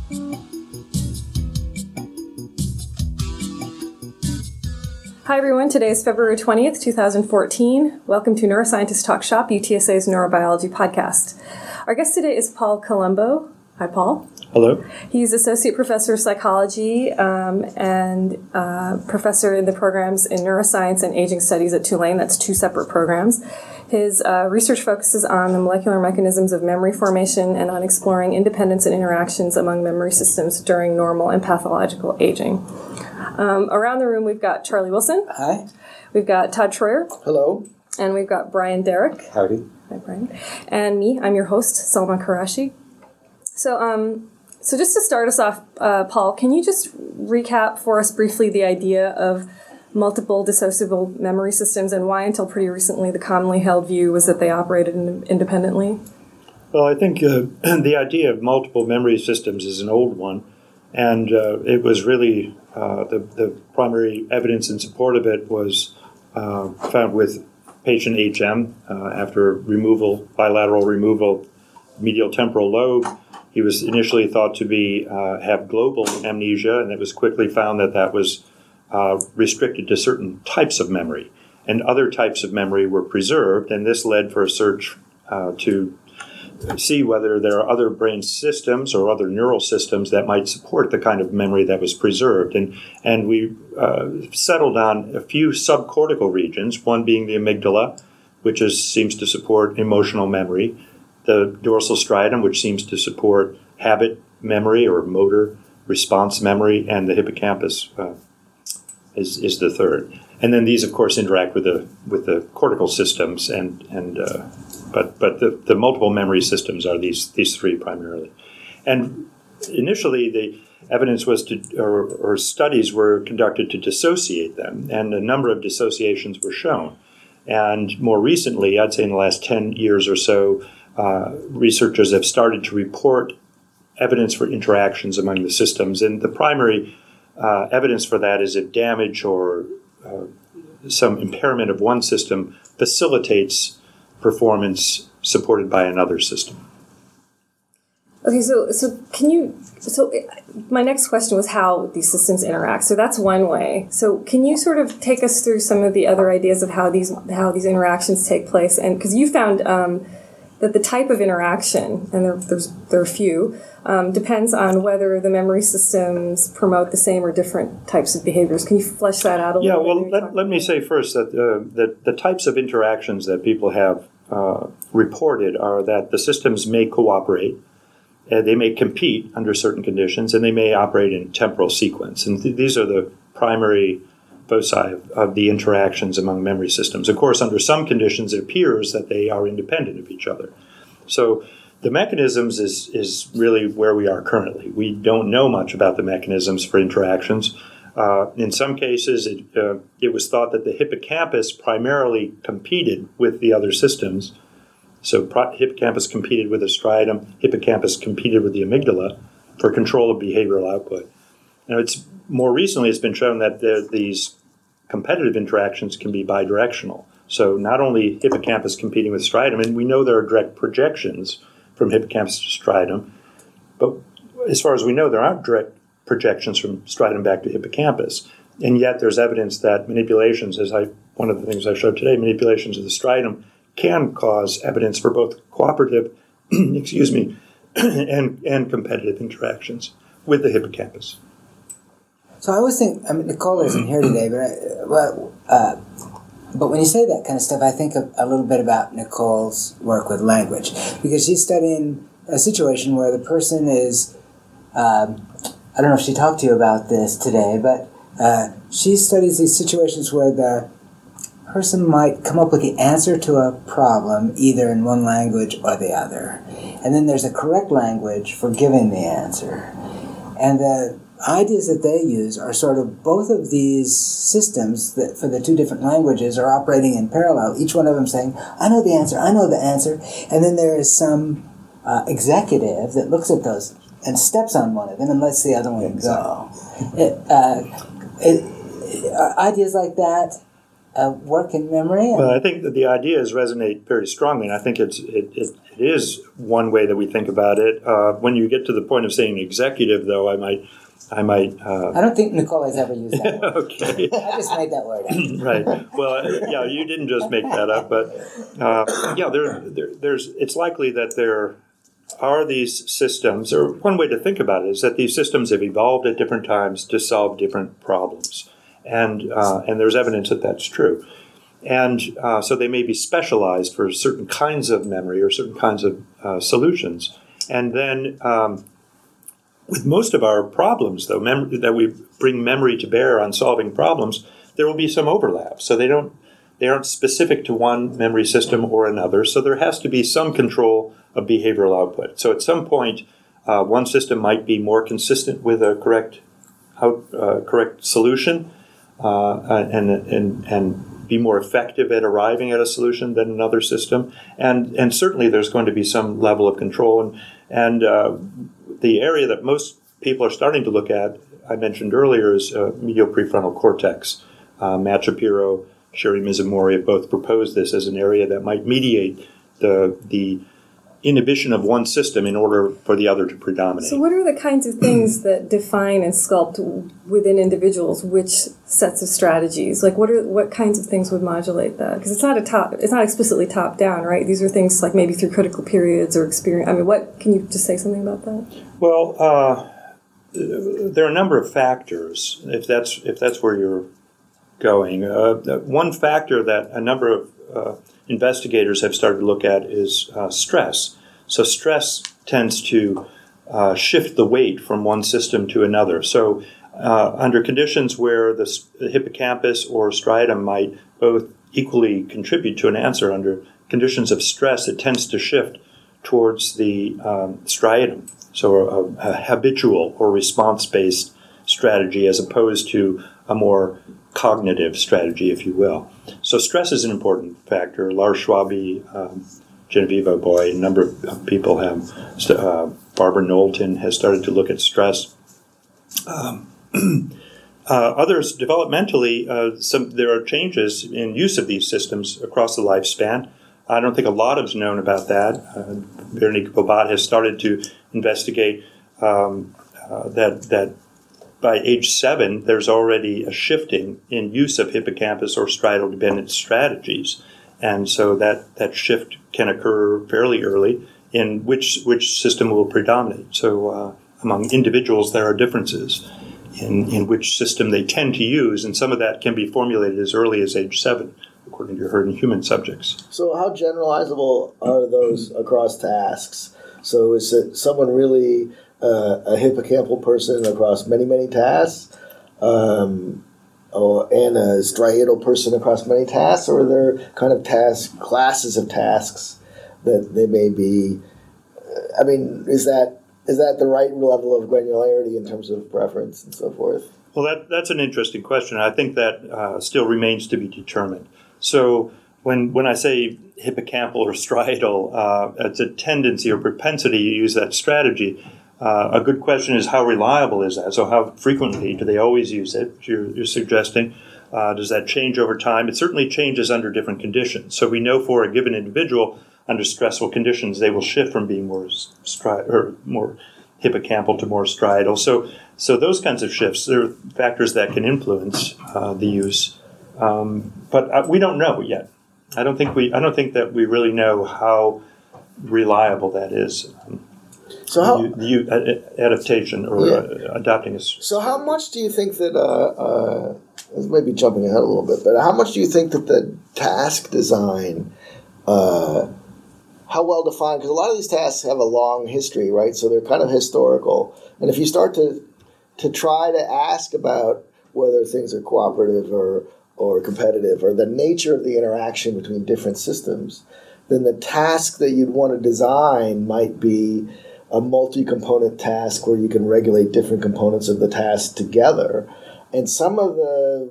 Hi everyone, today is February 20th, 2014. Welcome to Neuroscientist Talk Shop, UTSA's neurobiology podcast. Our guest today is Paul Colombo. Hi, Paul. Hello. He's Associate Professor of Psychology and Professor in the programs in Neuroscience and Aging Studies at Tulane. That's two separate programs. His research focuses on the molecular mechanisms of memory formation and on exploring independence and interactions among memory systems during normal and pathological aging. Around the room, we've got Charlie Wilson. Hi. We've got Todd Troyer. Hello. And we've got Brian Derrick. Howdy. Hi, Brian. And me, I'm your host, Salma Karashi. So just to start us off, Paul, can you just recap for us briefly the idea of multiple dissociable memory systems and why, until pretty recently, the commonly held view was that they operated independently? Well, I think the idea of multiple memory systems is an old one, and it was really the primary evidence in support of it was found with patient HM after bilateral removal, medial temporal lobe. He was initially thought to have global amnesia, and it was quickly found that was restricted to certain types of memory, and other types of memory were preserved, and this led for a search to see whether there are other brain systems or other neural systems that might support the kind of memory that was preserved. And we settled on a few subcortical regions, one being the amygdala, which seems to support emotional memory, the dorsal striatum, which seems to support habit memory or motor response memory, and the hippocampus is the third. And then these, of course, interact with the cortical systems, but the multiple memory systems are these three primarily. And initially, the evidence was or studies were conducted to dissociate them, and a number of dissociations were shown. And more recently, I'd say in the last 10 years or so, researchers have started to report evidence for interactions among the systems, and the primary evidence for that is if damage or some impairment of one system facilitates performance supported by another system. Okay, so my next question was how these systems interact. So that's one way. So can you sort of take us through some of the other ideas of how these interactions take place? And because you found that the type of interaction, and there are a few, depends on whether the memory systems promote the same or different types of behaviors. Can you flesh that out a little bit? Yeah, well, let me say first that the types of interactions that people have reported are that the systems may cooperate, they may compete under certain conditions, and they may operate in temporal sequence. And these are the primary foci of the interactions among memory systems. Of course, under some conditions, it appears that they are independent of each other. So the mechanisms is really where we are currently. We don't know much about the mechanisms for interactions. In some cases, it was thought that the hippocampus primarily competed with the other systems. So hippocampus competed with the striatum, hippocampus competed with the amygdala for control of behavioral output. Now, more recently it's been shown that these competitive interactions can be bidirectional. So not only hippocampus competing with striatum, and we know there are direct projections from hippocampus to striatum, but as far as we know, there aren't direct projections from striatum back to hippocampus. And yet there's evidence that manipulations, one of the things I showed today, manipulations of the striatum can cause evidence for both cooperative, and competitive interactions with the hippocampus. So I always think, Nicole isn't here today, but when you say that kind of stuff, I think a little bit about Nicole's work with language, because she's studying a situation where the person is, I don't know if she talked to you about this today, but she studies these situations where the person might come up with the answer to a problem either in one language or the other. And then there's a correct language for giving the answer. And the ideas that they use are sort of both of these systems that for the two different languages are operating in parallel, each one of them saying, I know the answer, and then there is some executive that looks at those and steps on one of them and lets the other one go. Ideas like that work in memory? Well, I think that the ideas resonate very strongly, and I think it is one way that we think about it. When you get to the point of saying executive, though, I might. I don't think Nicole has ever used that word. Okay. I just made that word up. Right. Well, yeah, you didn't just make that up, but there's. It's likely that there are these systems, or one way to think about it is that these systems have evolved at different times to solve different problems, and there's evidence that that's true. And so they may be specialized for certain kinds of memory or certain kinds of solutions. And then with most of our problems, though, that we bring memory to bear on solving problems, there will be some overlap. So they aren't specific to one memory system or another. So there has to be some control of behavioral output. So at some point, one system might be more consistent with a correct solution and be more effective at arriving at a solution than another system. And certainly there's going to be some level of control. And the area that most people are starting to look at, I mentioned earlier, is medial prefrontal cortex. Matt Shapiro, Sherry Mizumori have both proposed this as an area that might mediate the inhibition of one system in order for the other to predominate. So what are the kinds of things that define and sculpt within individuals which sets of strategies? Like what kinds of things would modulate that? Because it's not explicitly top down, right? These are things like maybe through critical periods or experience. I mean, can you just say something about that? Well, there are a number of factors, if that's where you're going. One factor that a number of investigators have started to look at is stress. So stress tends to shift the weight from one system to another. So under conditions where the hippocampus or striatum might both equally contribute to an answer, under conditions of stress, it tends to shift towards the striatum. So a habitual or response-based strategy as opposed to a more cognitive strategy, if you will. So stress is an important factor. Lars Schwabe, Genevieve Boy, a number of people have. Barbara Knowlton has started to look at stress. Others, developmentally, there are changes in use of these systems across the lifespan. I don't think a lot is known about that. Veronique Bobat has started to investigate that by age 7, there's already a shifting in use of hippocampus or striatal-dependent strategies. And so that shift can occur fairly early in which system will predominate. So among individuals, there are differences in which system they tend to use, and some of that can be formulated as early as age 7, according to herd and human subjects. So how generalizable are those across tasks? So is it someone really a hippocampal person across many, many tasks, and a striatal person across many tasks, or are there kind of classes of tasks that they may be? I mean, is that the right level of granularity in terms of preference and so forth? Well, that's an interesting question. I think that still remains to be determined. So when I say hippocampal or striatal, it's a tendency or propensity to use that strategy. A good question is how reliable is that? So how frequently do they always use it? You're suggesting. Does that change over time? It certainly changes under different conditions. So we know for a given individual, under stressful conditions, they will shift from being more hippocampal to more striatal. So those kinds of shifts, there are factors that can influence the use, but we don't know yet. I don't think that we really know how reliable that is. So how adaptation or adopting a. So how much do you think that? This may be jumping ahead a little bit, but how much do you think that the task design, how well defined? Because a lot of these tasks have a long history, right? So they're kind of historical, and if you start to try to ask about whether things are cooperative or competitive, or the nature of the interaction between different systems, then the task that you'd want to design might be a multi-component task where you can regulate different components of the task together. And some of the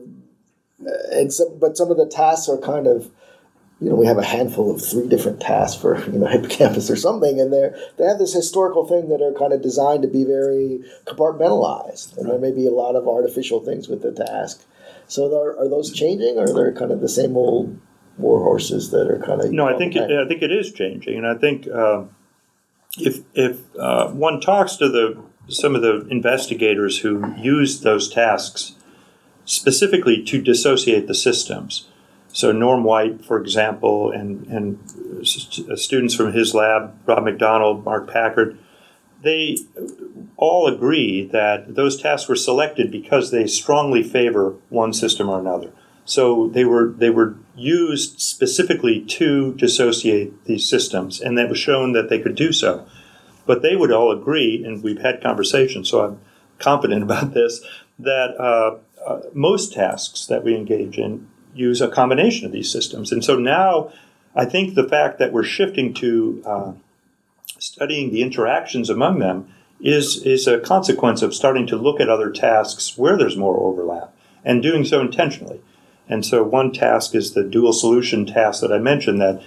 tasks are kind of, we have a handful of 3 different tasks for, hippocampus or something, and they have this historical thing that are kind of designed to be very compartmentalized. And there may be a lot of artificial things with the task. So are those changing, or they're kind of the same old war horses that are kind of? No, I think it is changing, and I think if one talks to some of the investigators who used those tasks specifically to dissociate the systems. So Norm White, for example, and students from his lab, Rob McDonald, Mark Packard, they all agree that those tasks were selected because they strongly favor one system or another. So they were used specifically to dissociate these systems, and that was shown that they could do so. But they would all agree, and we've had conversations, so I'm confident about this, that most tasks that we engage in use a combination of these systems. And so now I think the fact that we're shifting to studying the interactions among them is a consequence of starting to look at other tasks where there's more overlap, and doing so intentionally. And so one task is the dual solution task that I mentioned, that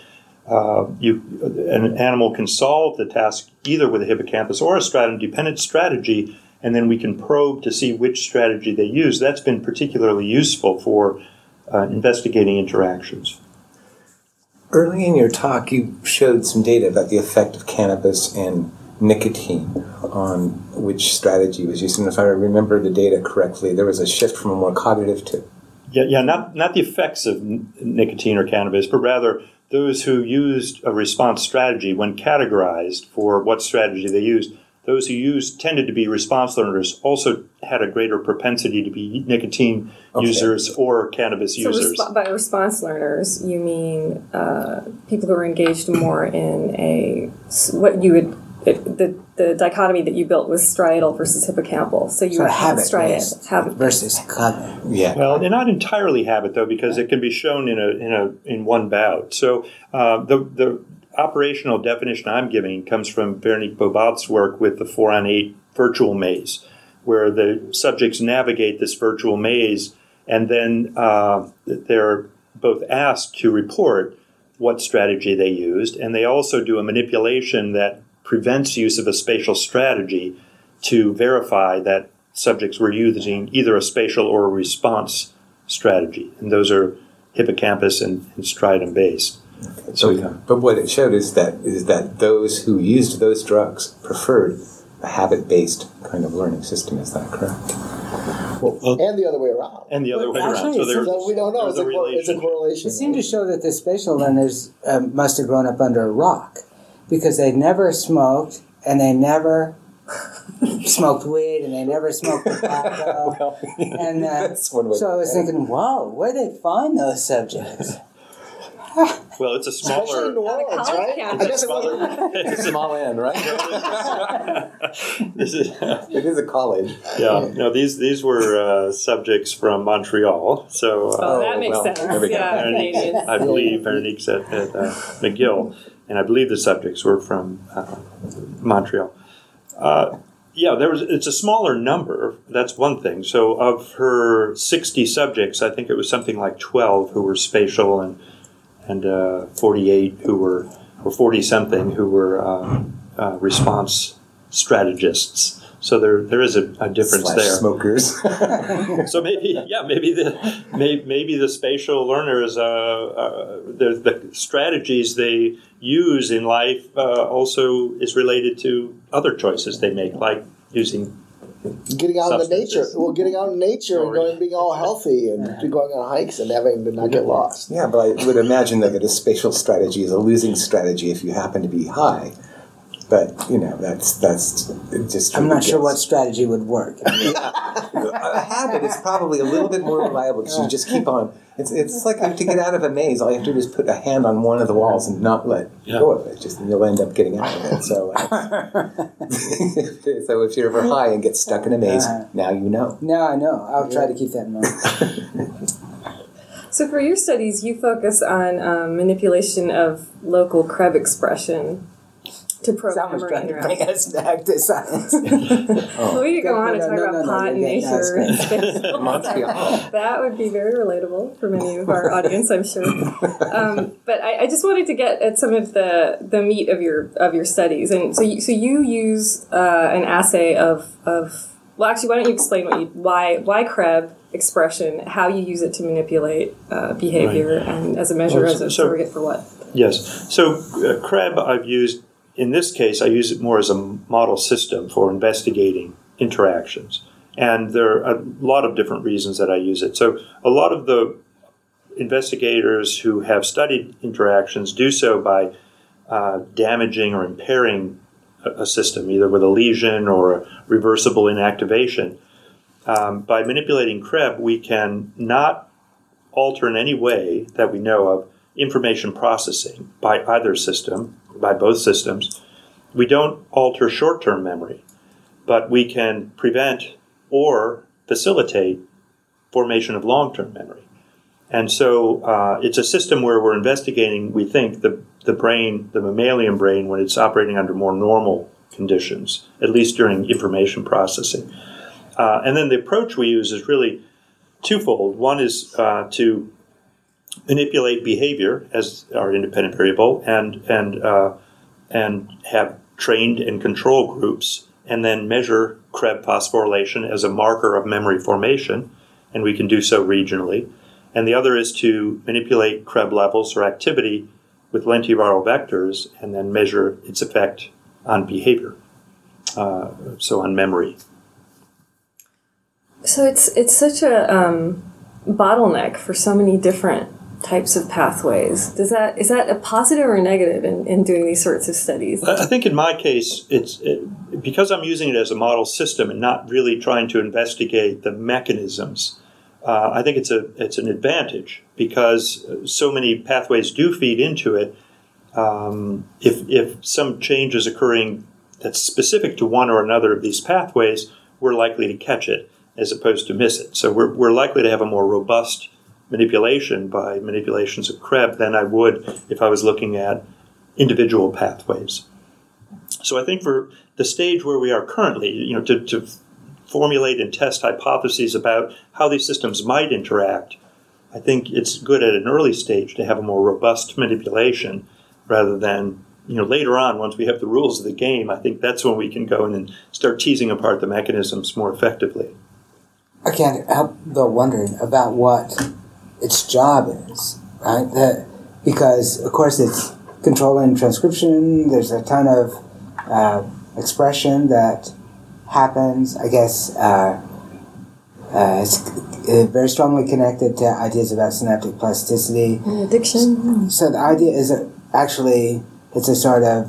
an animal can solve the task either with a hippocampus or a stratum-dependent strategy, and then we can probe to see which strategy they use. That's been particularly useful for investigating interactions. Early in your talk, you showed some data about the effect of cannabis and nicotine on which strategy was used. And if I remember the data correctly, there was a shift from a more cognitive to... Yeah, not the effects of nicotine or cannabis, but rather those who used a response strategy when categorized for what strategy they used. Those who tended to be response learners also had a greater propensity to be nicotine users or cannabis users. By response learners, you mean people who are engaged more in the dichotomy that you built was striatal versus hippocampal. So you would have habit versus cognitive. Yeah. Well, they're not entirely habit though, because it can be shown in one bout. So the operational definition I'm giving comes from Veronique Bobat's work with the 4-on-8 virtual maze, where the subjects navigate this virtual maze, and then they're both asked to report what strategy they used, and they also do a manipulation that prevents use of a spatial strategy to verify that subjects were using either a spatial or a response strategy, and those are hippocampus and striatum based. But what it showed is that those who used those drugs preferred a habit-based kind of learning system. Is that correct? And the other way around. And the other way around. Actually, So we don't know. It's a correlation. It seemed to show that the spatial learners must have grown up under a rock, because they never smoked, and they never smoked weed, and they never smoked tobacco. And that's one way so I was thinking, wow, where'd they find those subjects? Well, it's a Especially smaller... in New Orleans, right? I guess it wasn't. It's a small end, right? It is a college. Yeah, no, these were subjects from Montreal. So that makes sense. Yeah, Canadians. I believe Veronique's at McGill, and I believe the subjects were from Montreal. It's a smaller number. That's one thing. So of her 60 subjects, I think it was something like 12 who were spatial, and 48 who were, or 40-something who were response strategists. So there is a difference there. Smokers. So maybe the spatial learners, the strategies they use in life also is related to other choices they make, like using getting out in the nature. Well, getting out in nature and being all healthy and going on hikes and having to not get lost. Yeah, but I would imagine that a spatial strategy is a losing strategy if you happen to be high. But, that's just... I'm not sure what strategy would work. A habit is probably a little bit more reliable because you just keep on... It's like to get out of a maze, all you have to do is put a hand on one of the walls and not let go of it. And you'll end up getting out of it. So, so if you're ever high and get stuck in a maze, now you know. Now I know. I'll try to keep that in mind. So for your studies, you focus on manipulation of local Krebs expression to probe Someone's memory trying to bring interaction. us back to science. Well, we could go on and talk about pot and nature and space. Montreal. That would be very relatable for many of our audience, I'm sure. But I just wanted to get at some of the meat of your studies, and so you use an assay of well, actually, why don't you explain why Krebs expression, how you use it to manipulate behavior, and as a measure, as a surrogate for what? Yes. So CREB I've used, in this case, I use it more as a model system for investigating interactions. And there are a lot of different reasons that I use it. So a lot of the investigators who have studied interactions do so by damaging or impairing a system, either with a lesion or a reversible inactivation. By manipulating CREB, we can not alter in any way that we know of information processing by either system, by both systems. We don't alter short-term memory, but we can prevent or facilitate formation of long-term memory. And so it's a system where we're investigating, we think, the brain, the mammalian brain, when it's operating under more normal conditions, at least during information processing. And then the approach we use is really twofold. One is to manipulate behavior as our independent variable and have trained and control groups, and then measure CREB phosphorylation as a marker of memory formation, and we can do so regionally. And the other is to manipulate CREB levels or activity with lentiviral vectors and then measure its effect on behavior, so on memory. So it's such a bottleneck for so many different types of pathways. Is that a positive or a negative in doing these sorts of studies? I think in my case, because I'm using it as a model system and not really trying to investigate the mechanisms. I think it's an advantage because so many pathways do feed into it. If some change is occurring that's specific to one or another of these pathways, we're likely to catch it as opposed to miss it. So we're likely to have a more robust manipulation by manipulations of CREB than I would if I was looking at individual pathways. So I think for the stage where we are currently, to formulate and test hypotheses about how these systems might interact, I think it's good at an early stage to have a more robust manipulation rather than, later on, once we have the rules of the game, I think that's when we can go in and start teasing apart the mechanisms more effectively. I can't help but wondering about what its job is, right? Because, of course, it's controlling transcription. There's a ton of expression that happens. I guess it's very strongly connected to ideas about synaptic plasticity. And addiction. So the idea is that actually it's a sort of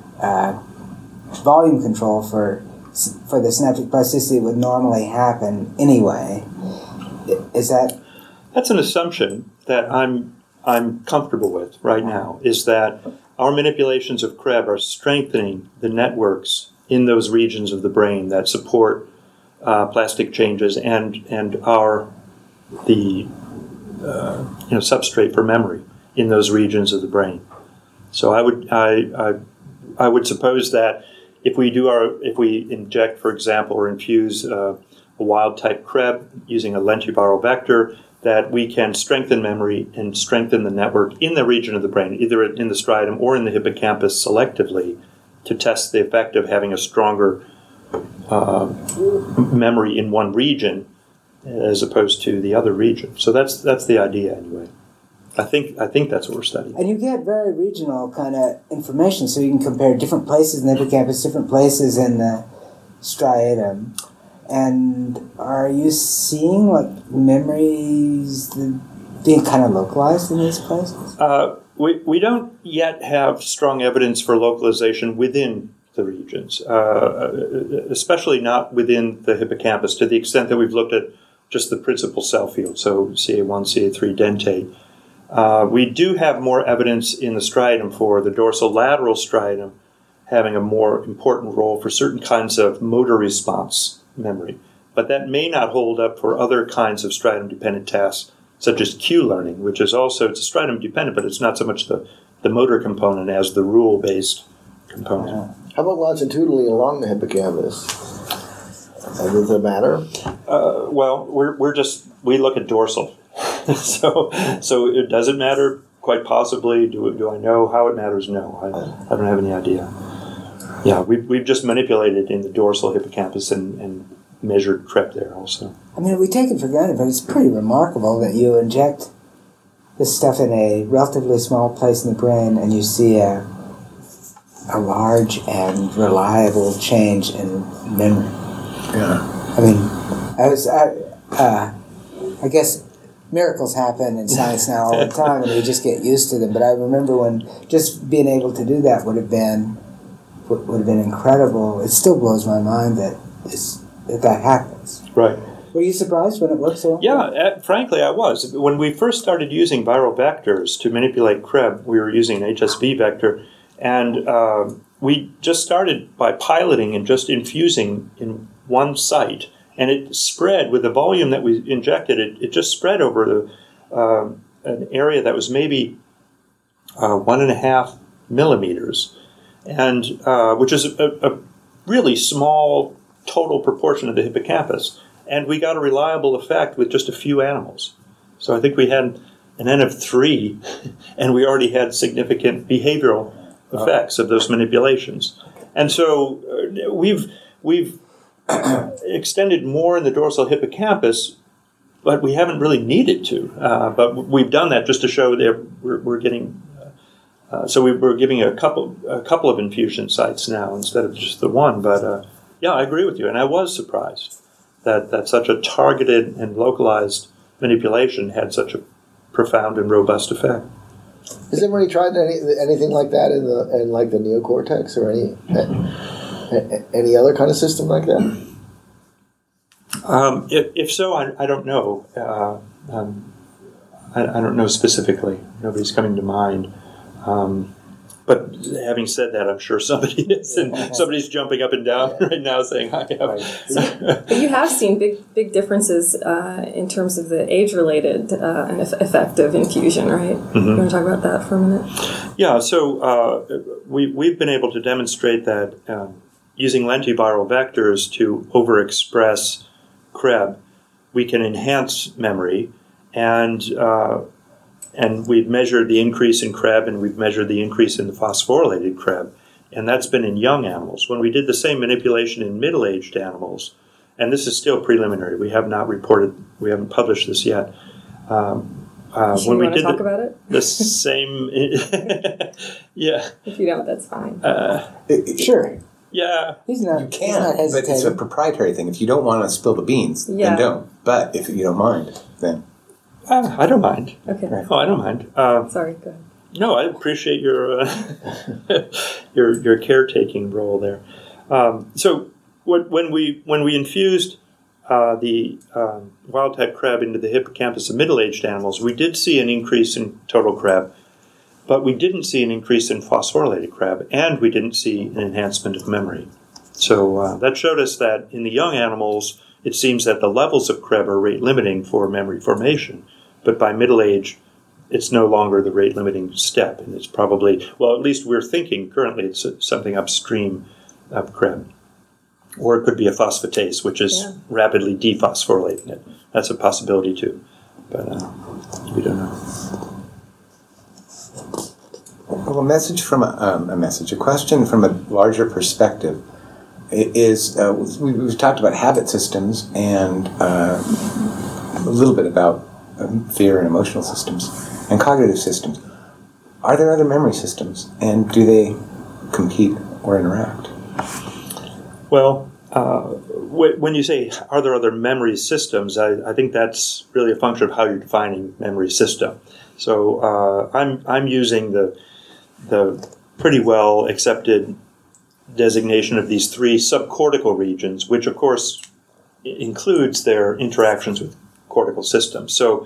volume control for the synaptic plasticity that would normally happen anyway. Is that... That's an assumption that I'm comfortable with right now, is that our manipulations of CREB are strengthening the networks in those regions of the brain that support plastic changes and are the substrate for memory in those regions of the brain. So I would suppose that if we inject, for example, or infuse a wild type CREB using a lentiviral vector, that we can strengthen memory and strengthen the network in the region of the brain, either in the striatum or in the hippocampus selectively, to test the effect of having a stronger memory in one region as opposed to the other region. So that's the idea anyway. I think that's what we're studying. And you get very regional kind of information, so you can compare different places in the hippocampus, different places in the striatum. And are you seeing memories being kind of localized in these places? We don't yet have strong evidence for localization within the regions, especially not within the hippocampus, to the extent that we've looked at just the principal cell field, so CA1, CA3 dentate. We do have more evidence in the striatum for the dorsolateral striatum having a more important role for certain kinds of motor response memory. But that may not hold up for other kinds of striatum-dependent tasks, such as cue learning, which is also, it's a striatum-dependent, but it's not so much the motor component as the rule-based component. How about longitudinally along the hippocampus? Does it matter? Well, we look at dorsal. so it doesn't matter, quite possibly. Do I know how it matters? No, I don't have any idea. Yeah, we've just manipulated in the dorsal hippocampus and measured Krebs there also. I mean, we take it for granted, but it's pretty remarkable that you inject this stuff in a relatively small place in the brain and you see a large and reliable change in memory. Yeah. I mean, I guess miracles happen in science now all the time, and we just get used to them. But I remember when just being able to do that would have been incredible. It still blows my mind that happens. Right. Were you surprised when it worked so well? Yeah, frankly, I was. When we first started using viral vectors to manipulate Krebs, we were using an HSV vector, and we just started by piloting and just infusing in one site. And it spread with the volume that we injected. It just spread over an area that was maybe 1.5 millimeters, and which is a really small total proportion of the hippocampus. And we got a reliable effect with just a few animals. So I think we had an N of 3, and we already had significant behavioral effects of those manipulations. And so we've extended more in the dorsal hippocampus, but we haven't really needed to. But we've done that just to show that we're getting. So we're giving a couple of infusion sites now instead of just the one. But yeah, I agree with you, and I was surprised that such a targeted and localized manipulation had such a profound and robust effect. Has anybody tried anything like that in like the neocortex or any other kind of system like that? If so, I don't know. I don't know specifically. Nobody's coming to mind. But having said that, I'm sure somebody is, and somebody's jumping up and down right now saying, "I have." But you have seen big differences in terms of the age-related effect of infusion, right? Mm-hmm. You want to talk about that for a minute? Yeah. So we've been able to demonstrate that using lentiviral vectors to overexpress Krebs, we can enhance memory, and we've measured the increase in Krebs, and we've measured the increase in the phosphorylated Krebs, and that's been in young animals. When we did the same manipulation in middle-aged animals, and this is still preliminary, we haven't published this yet. When we did talk about it? The same, yeah. If you don't, that's fine. Sure. Yeah. He's not. You can, he's not but it's a hesitating. proprietary thing. If you don't want to spill the beans, then don't. But if you don't mind, then... I don't mind. Okay. Oh, I don't mind. Sorry, go ahead. No, I appreciate your your caretaking role there. So when we infused the wild type Krebs into the hippocampus of middle-aged animals, we did see an increase in total Krebs, but we didn't see an increase in phosphorylated Krebs, and we didn't see an enhancement of memory. So that showed us that in the young animals, it seems that the levels of Krebs are rate limiting for memory formation, but by middle age, it's no longer the rate limiting step, and it's probably, well, at least we're thinking currently it's something upstream of Krebs. Or it could be a phosphatase, which is rapidly dephosphorylating it. That's a possibility too, but we don't know. Well, a question from a larger perspective is we've talked about habit systems and a little bit about fear and emotional systems and cognitive systems. Are there other memory systems, and do they compete or interact? Well, when you say, are there other memory systems, I think that's really a function of how you're defining memory system. So I'm using the pretty well accepted designation of these three subcortical regions, which of course includes their interactions with cortical systems. So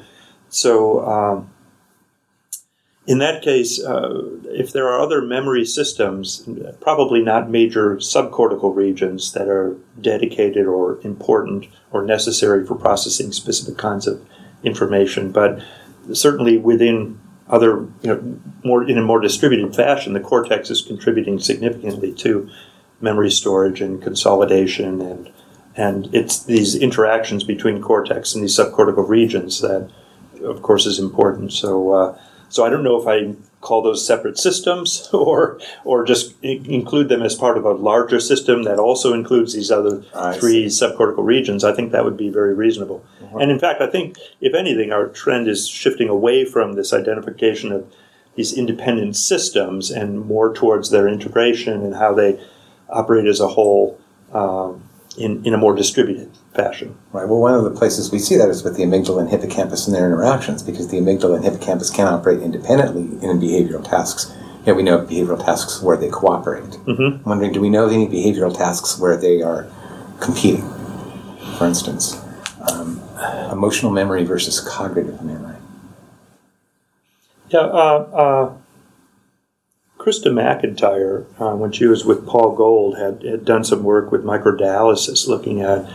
in that case, if there are other memory systems, probably not major subcortical regions that are dedicated or important or necessary for processing specific kinds of information, but certainly within other, more in a more distributed fashion, the cortex is contributing significantly to memory storage and consolidation, and it's these interactions between cortex and these subcortical regions that, of course, is important. So I don't know if I call those separate systems, or just include them as part of a larger system that also includes these other three subcortical regions, I think that would be very reasonable. Mm-hmm. And in fact, I think, if anything, our trend is shifting away from this identification of these independent systems and more towards their integration and how they operate as a whole in a more distributed fashion. Right. Well, one of the places we see that is with the amygdala and hippocampus and their interactions, because the amygdala and hippocampus can operate independently in behavioral tasks. We know behavioral tasks where they cooperate. Mm-hmm. I'm wondering, do we know of any behavioral tasks where they are competing? For instance, emotional memory versus cognitive memory. Yeah, Krista McIntyre, when she was with Paul Gold, had done some work with microdialysis, looking at.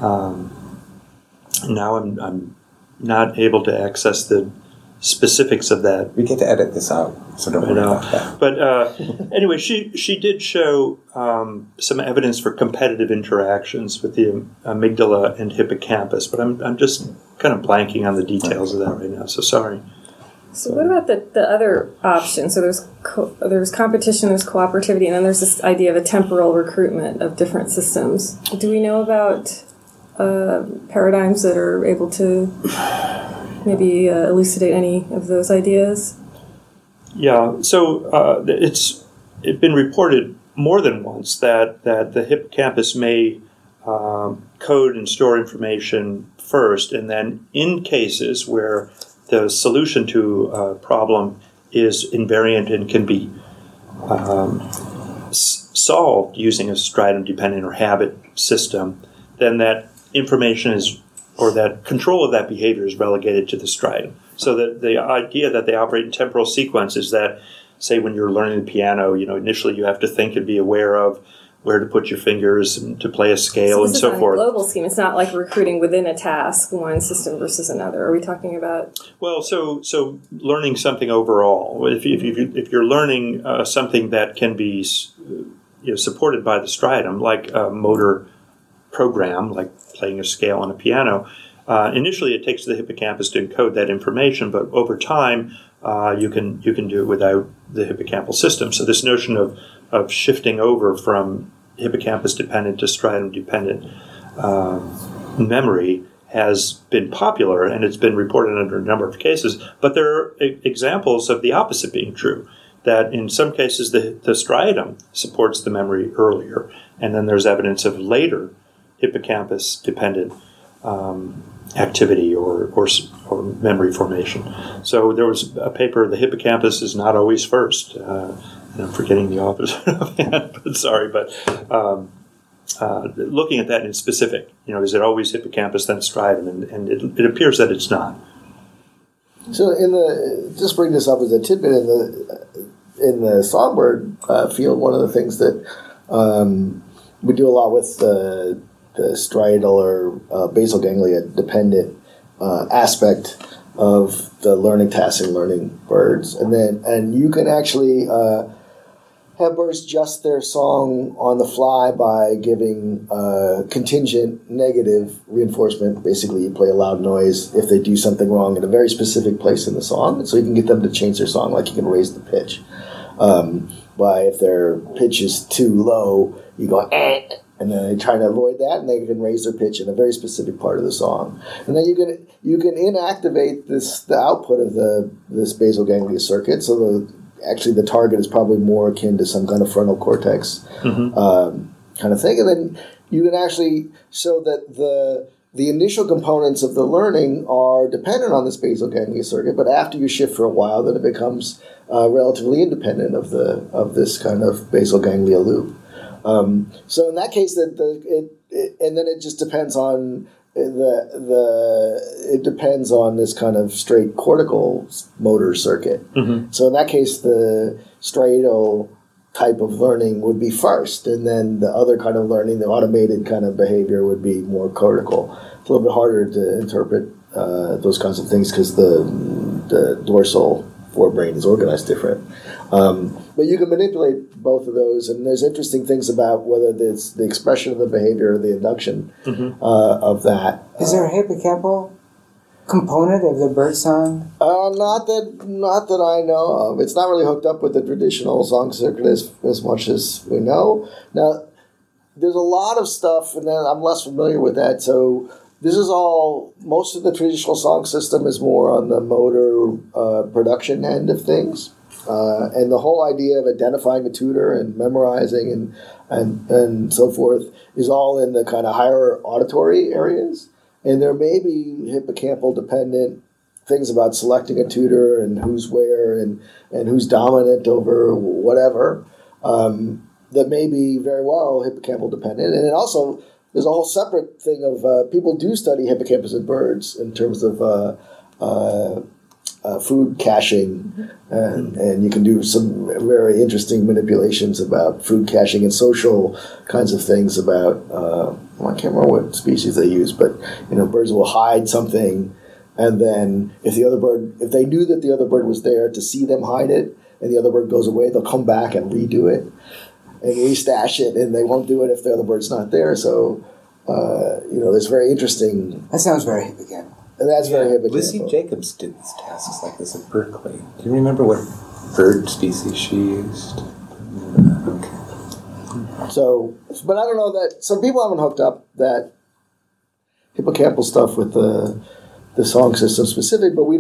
Now I'm not able to access the specifics of that. We get to edit this out, so don't worry about that. But anyway, she did show some evidence for competitive interactions with the amygdala and hippocampus, but I'm just kind of blanking on the details of that right now. So sorry. So what about the other option? So there's competition, there's cooperativity, and then there's this idea of a temporal recruitment of different systems. Do we know about paradigms that are able to maybe elucidate any of those ideas? Yeah, so it's been reported more than once that the hippocampus may code and store information first, and then in cases where the solution to a problem is invariant and can be solved using a striatum-dependent or habit system, then that information is, or that control of that behavior is relegated to the striatum. So that the idea that they operate in temporal sequences, that, say, when you're learning the piano, initially you have to think and be aware of where to put your fingers and to play a scale and so forth. It's a global scheme. It's not like recruiting within a task, one system versus another. Are we talking about? Well, so learning something overall. If you're learning something that can be supported by the striatum, like a motor program, like playing a scale on a piano, initially it takes the hippocampus to encode that information, but over time you can do it without the hippocampal system. So this notion of shifting over from hippocampus-dependent to striatum-dependent memory has been popular, and it's been reported under a number of cases. But there are examples of the opposite being true, that in some cases the striatum supports the memory earlier, and then there's evidence of later hippocampus-dependent activity or memory formation. So there was a paper, the hippocampus is not always first. And I'm forgetting the author's offhand, but sorry. But looking at that in specific, is it always hippocampus then striatum? And it appears that it's not. So just bring this up as a tidbit in the songbird field, one of the things that we do a lot with the striatal or basal ganglia dependent aspect of the learning tasks and learning birds, and you can actually have birds adjust their song on the fly by giving contingent negative reinforcement. Basically, you play a loud noise if they do something wrong in a very specific place in the song, so you can get them to change their song, like you can raise the pitch. By if their pitch is too low, you go eh, and then they try to avoid that, and they can raise their pitch in a very specific part of the song. And then you can inactivate the output of this basal ganglia circuit, so the target is probably more akin to some kind of frontal cortex kind of thing. And then you can actually show that the initial components of the learning are dependent on this basal ganglia circuit, but after you shift for a while, then it becomes relatively independent of this kind of basal ganglia loop. So in that case, and then it just depends on it depends on this kind of straight cortical motor circuit. Mm-hmm. So in that case, the striatal type of learning would be first, and then the other kind of learning, the automated kind of behavior, would be more cortical. It's a little bit harder to interpret those kinds of things because the dorsal forebrain is organized different. But you can manipulate both of those, and there's interesting things about whether it's the expression of the behavior or the induction of that. Is there a hippocampal component of the birdsong? Not that I know of. It's not really hooked up with the traditional song circuit as much as we know. Now, there's a lot of stuff, and then I'm less familiar with that. So this is all. Most of the traditional song system is more on the motor production end of things, and the whole idea of identifying a tutor and memorizing and so forth is all in the kind of higher auditory areas. And there may be hippocampal dependent things about selecting a tutor and who's where and who's dominant over whatever that may be very well hippocampal dependent. And then also there's a whole separate thing of people do study hippocampus in birds in terms of food caching, and you can do some very interesting manipulations about food caching and social kinds of things about, I can't remember what species they use, but birds will hide something, and then if they knew that the other bird was there, to see them hide it, and the other bird goes away, they'll come back and redo it and restash it, and they won't do it if the other bird's not there. So, there's very interesting. That sounds very hippocampal. And that's very hippocampal. Lucy Jacobs did these tasks like this at Berkeley. Do you remember what bird species she used? Okay. So, but I don't know that some people haven't hooked up that hippocampal stuff with the song system specific, but we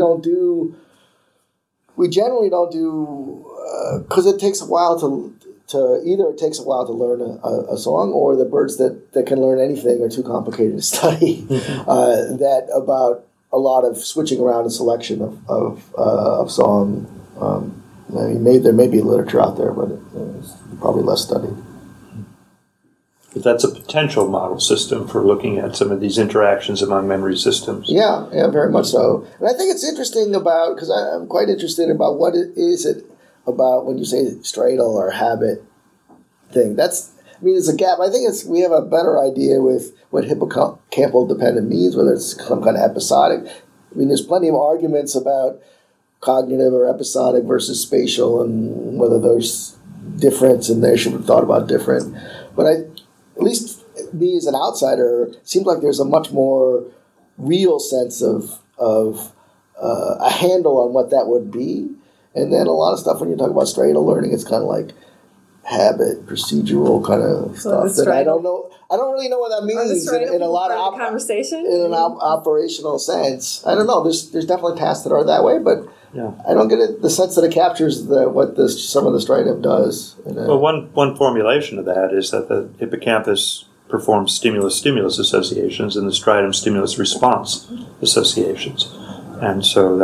generally don't do because it takes a while to either it takes a while to learn a song, or the birds that can learn anything are too complicated to study. That about a lot of switching around and selection of song. There may be literature out there, but it's probably less studied. But that's a potential model system for looking at some of these interactions among memory systems. Yeah, very much so. And I think it's interesting because I'm quite interested about what is it about when you say striatal or habit thing. There's a gap. I think we have a better idea with what hippocampal dependent means, whether it's some kind of episodic. There's plenty of arguments about cognitive or episodic versus spatial and whether there's difference and they should have thought about different. But at least me as an outsider, it seems like there's a much more real sense of a handle on what that would be. And then a lot of stuff when you talk about striatal learning, it's kind of like habit, procedural kind of stuff that I don't know. I don't really know what that means in a lot of conversation in an operational sense. I don't know. There's definitely tasks that are that way, but yeah. I don't get the sense that it captures what some of the striatum does. Well, one formulation of that is that the hippocampus performs stimulus-stimulus associations and the striatum stimulus-response associations, and so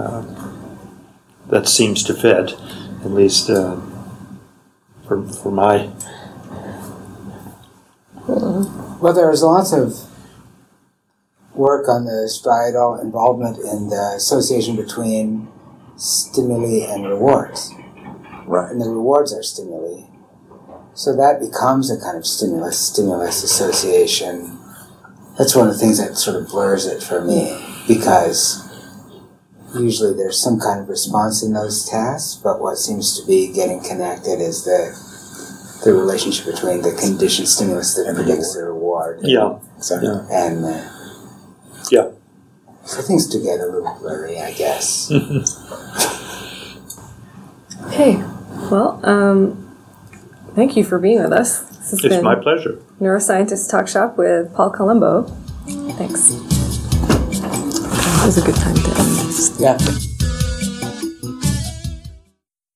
that seems to fit, at least for my. Well, there's lots of work on the striatal involvement in the association between stimuli and rewards. Right. And the rewards are stimuli. So that becomes a kind of stimulus-stimulus association. That's one of the things that sort of blurs it for me, because usually there's some kind of response in those tasks, but what seems to be getting connected is the relationship between the conditioned stimulus that predicts the reward. Yeah. Exactly. Yeah. And Yeah. so things do get a little blurry, I guess. Okay, well, thank you for being with us. This has It's been my pleasure. Neuroscientist Talk Shop with Paul Colombo. Thanks. It was a good time to end this. Yeah.